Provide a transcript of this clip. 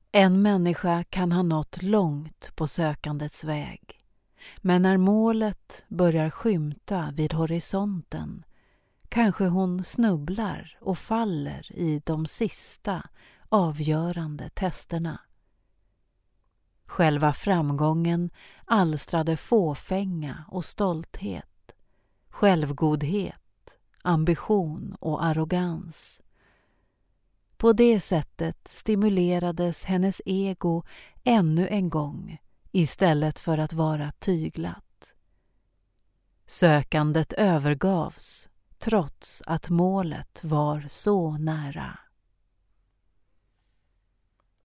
En människa kan ha nått långt på sökandets väg, men när målet börjar skymta vid horisonten kanske hon snubblar och faller i de sista avgörande testerna. Själva framgången alstrade fåfänga och stolthet, självgodhet, ambition och arrogans. På det sättet stimulerades hennes ego ännu en gång istället för att vara tyglat. Sökandet övergavs trots att målet var så nära.